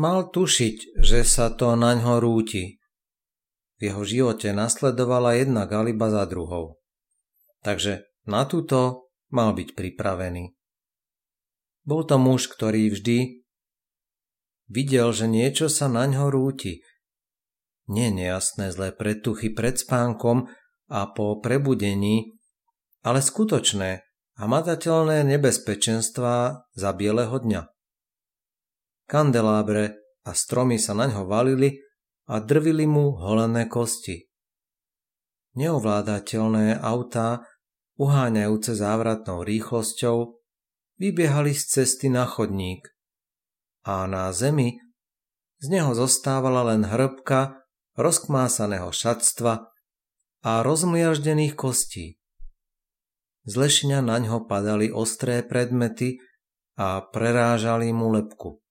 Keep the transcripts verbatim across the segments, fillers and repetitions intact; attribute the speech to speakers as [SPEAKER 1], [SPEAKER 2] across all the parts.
[SPEAKER 1] Mal tušiť, že sa to naňho rúti. V jeho živote nasledovala jedna galiba za druhou. Takže na túto mal byť pripravený. Bol to muž, ktorý vždy videl, že niečo sa naňho rúti. Nie nejasné zlé predtuchy pred spánkom a po prebudení, ale skutočné a matateľné nebezpečenstvá za bieleho dňa. Kandelábre a stromy sa naňho valili a drvili mu holené kosti. Neovládateľné autá, uháňajúce závratnou rýchlosťou, vybiehali z cesty na chodník a na zemi z neho zostávala len hŕbka rozkmásaného šatstva a rozmliaždených kostí. Z lešňa naňho padali ostré predmety a prerážali mu lebku.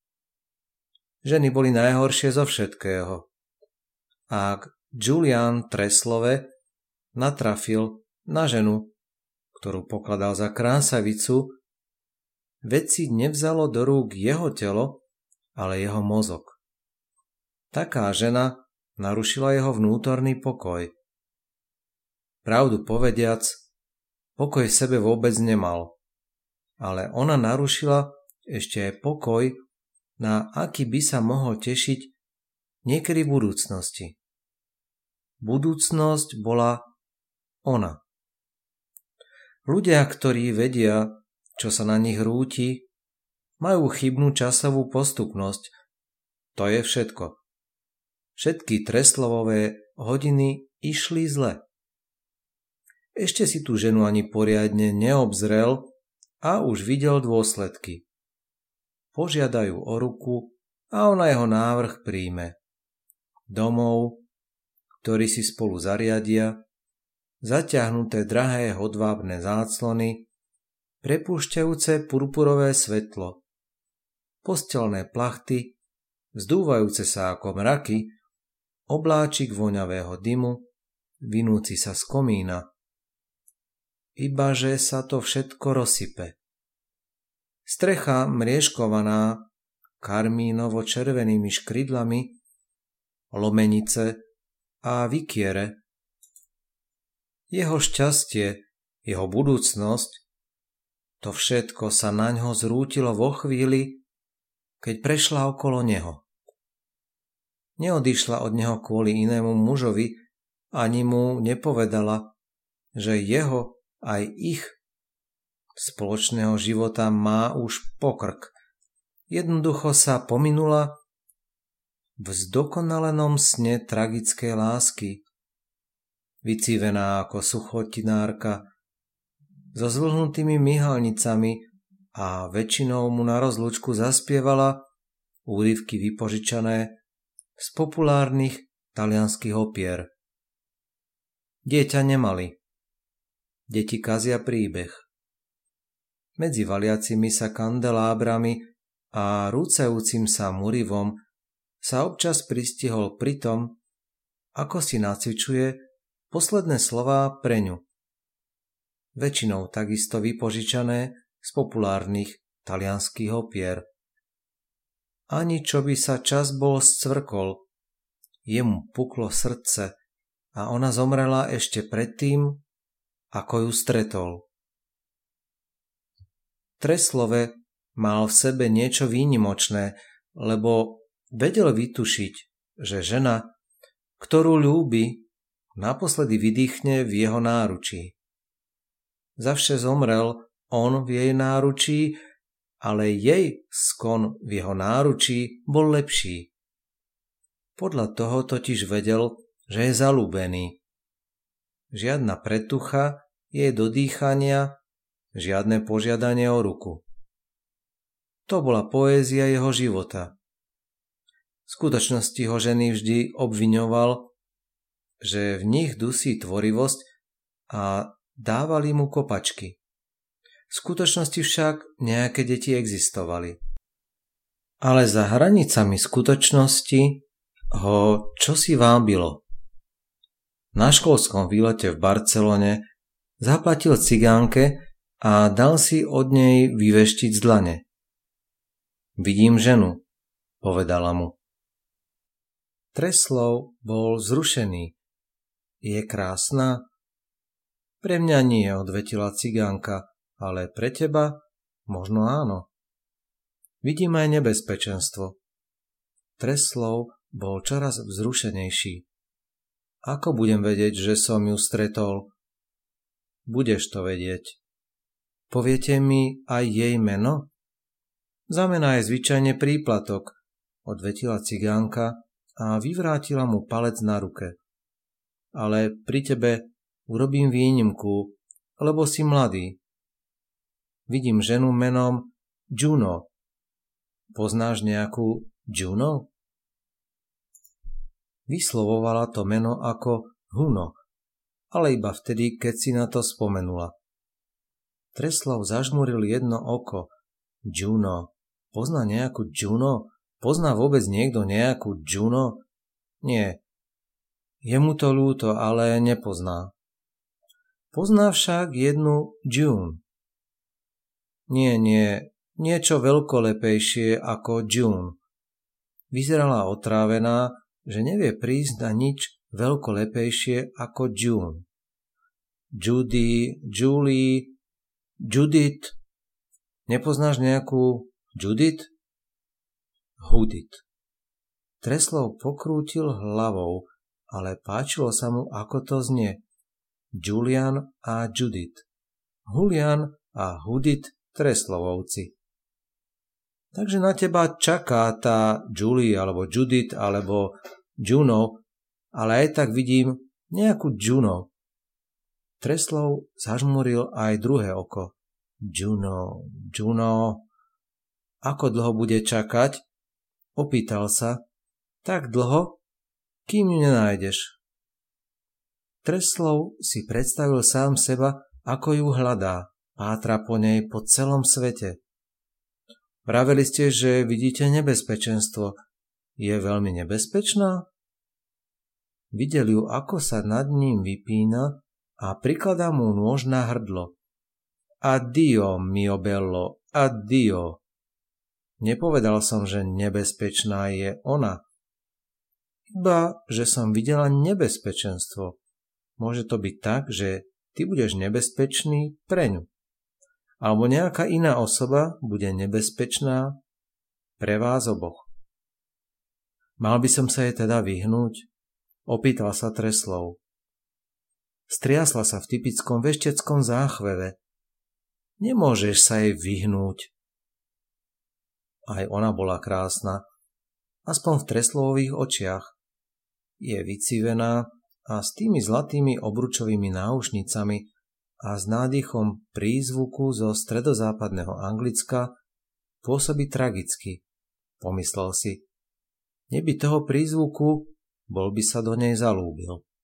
[SPEAKER 1] Ženy boli najhoršie zo všetkého. Ak Julian Treslove natrafil na ženu, ktorú pokladal za krásavicu, veci nevzalo do rúk jeho telo, ale jeho mozog. Taká žena narušila jeho vnútorný pokoj. Pravdu povediac, pokoj v sebe vôbec nemal, ale ona narušila ešte aj pokoj, na aký by sa mohol tešiť niekedy v budúcnosti. Budúcnosť bola ona. Ľudia, ktorí vedia, čo sa na nich rúti, majú chybnú časovú postupnosť. To je všetko. Všetky Treslovové hodiny išli zle. Ešte si tú ženu ani poriadne neobzrel a už videl dôsledky. Požiadajú o ruku a ona jeho návrh príjme. Domov, ktorý si spolu zariadia, zaťahnuté drahé hodvábne záclony, prepúšťajúce purpurové svetlo, postelné plachty, vzdúvajúce sa ako mraky, obláčik voňavého dymu, vinúci sa z komína. Ibaže sa to všetko rozsype. Strecha mriežkovaná karmínovo-červenými škrydlami, lomenice a vykiere. Jeho šťastie, jeho budúcnosť, to všetko sa naňho zrútilo vo chvíli, keď prešla okolo neho. Neodišla od neho kvôli inému mužovi, ani mu nepovedala, že jeho aj ich spoločného života má už pokrk. Jednoducho sa pominula v zdokonalenom sne tragickej lásky, vycívená ako suchotinárka, so zvlhnutými myhalnicami a väčšinou mu na rozlúčku zaspievala úryvky vypožičané z populárnych talianskych opier. Dieťa nemali. Deti kazia príbeh. Medzi valiacimi sa kandelábrami a rúcajúcim sa murivom sa občas pristihol pri tom, ako si nacvičuje posledné slová pre ňu. Väčšinou takisto vypožičané z populárnych talianskych opier. Ani čo by sa čas bol scvrkol, jemu puklo srdce a ona zomrela ešte predtým, ako ju stretol. Treslove mal v sebe niečo výnimočné, lebo vedel vytušiť, že žena, ktorú ľúbi, naposledy vydýchne v jeho náručí. Zavše zomrel on v jej náručí, ale jej skon v jeho náručí bol lepší. Podľa toho totiž vedel, že je zalúbený. Žiadna pretucha jej do dýchania, žiadne požiadanie o ruku. To bola poézia jeho života. V skutočnosti ho ženy vždy obviňoval, že v nich dusí tvorivosť a dávali mu kopačky. V skutočnosti však nejaké deti existovali. Ale za hranicami skutočnosti ho čosi vábilo. Na školskom výlete v Barcelone zaplatil cigánke a dal si od nej vyveštiť z dlane. Vidím ženu, povedala mu. Treslov bol zrušený. Je krásna? Pre mňa nie, odvetila cigánka, ale pre teba možno áno. Vidím aj nebezpečenstvo. Treslov bol čoraz vzrušenejší. Ako budem vedieť, že som ju stretol? Budeš to vedieť. Poviete mi aj jej meno? Za mena je zvyčajne príplatok, odvetila cigánka a vyvrátila mu palec na ruke. Ale pri tebe urobím výnimku, lebo si mladý. Vidím ženu menom Juno. Poznáš nejakú Juno? Vyslovovala to meno ako Huno, ale iba vtedy, keď si na to spomenula. Treslov zažmuril jedno oko. Juno. Pozná nejakú Juno? Pozná vôbec niekto nejakú Juno? Nie. Je mu to ľúto, ale nepozná. Pozná však jednu June. Nie, nie, niečo veľkolepejšie ako June. Vyzerala otrávená, že nevie prísť na nič veľkolepejšie ako June. Judy, Julie, Judith. Nepoznáš nejakú Judith? Hudit. Treslov pokrútil hlavou, ale páčilo sa mu, ako to znie. Julian a Judith. Julian a Hudit Treslovovci. Takže na teba čaká tá Julie alebo Judith alebo Juno, ale aj tak vidím nejakú Juno. Treslov zažmuril aj druhé oko. Juno, Juno. Ako dlho bude čakať? Opýtal sa. Tak dlho, kým ju nenájdeš. Treslov si predstavil sám seba, ako ju hľadá, pátra po nej po celom svete. Vraveli ste, že vidíte nebezpečenstvo. Je veľmi nebezpečná? Videl ju, ako sa nad ním vypína a prikladá mu nôž na hrdlo. Addio, mio bello, addio. Nepovedal som, že nebezpečná je ona. Iba, že som videla nebezpečenstvo. Môže to byť tak, že ty budeš nebezpečný pre ňu. Alebo nejaká iná osoba bude nebezpečná pre vás oboch. Mal by som sa jej teda vyhnúť? Opýtal sa Treslov. Striasla sa v typickom vešteckom záchveve. Nemôžeš sa jej vyhnúť. Aj ona bola krásna, aspoň v Treslovových očiach. Je vycivená a s tými zlatými obručovými náušnicami a s nádychom prízvuku zo stredozápadného Anglicka pôsobí tragicky, pomyslel si. Neby toho prízvuku, bol by sa do nej zalúbil.